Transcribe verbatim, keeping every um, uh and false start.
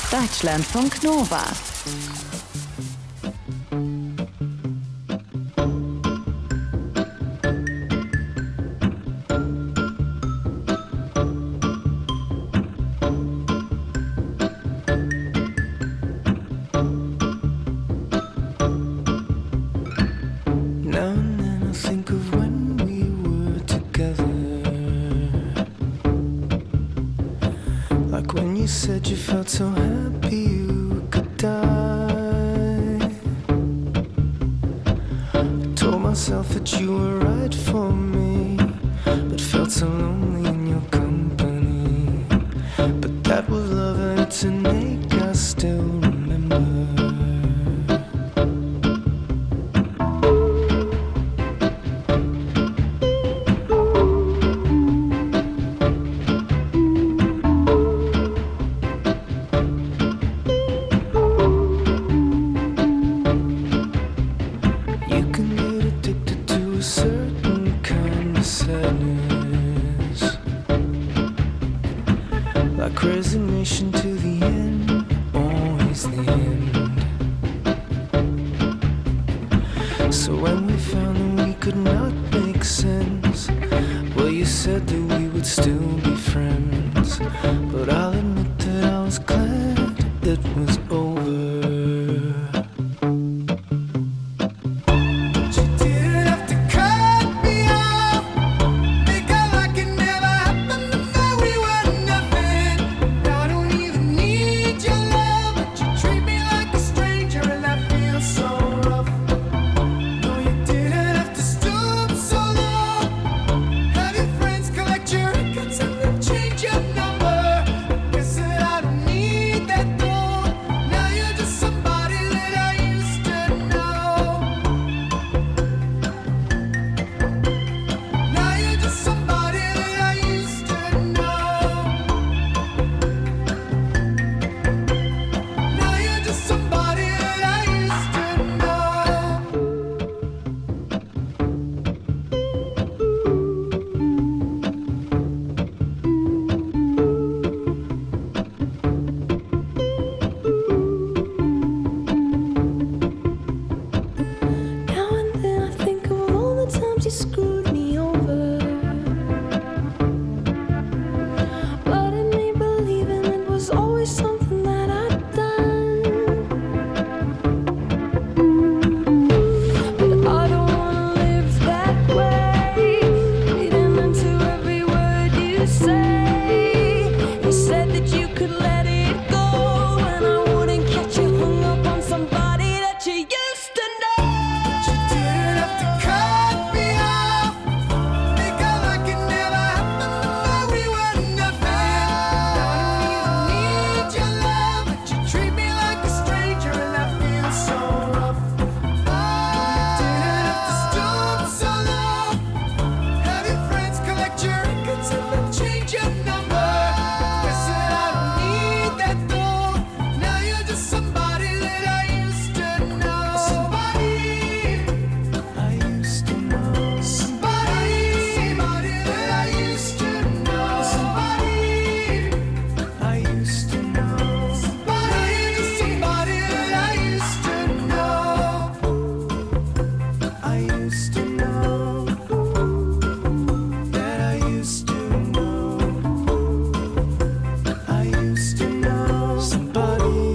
Deutschlandfunk Nova. So happy you could die. I told myself that you were right for me, but felt so lonely in your company. But that was love and it's an ache I still remember. Resignation to the end, always the end. So when we found that we could not make sense, well, you said that we would still be friends. But I'll admit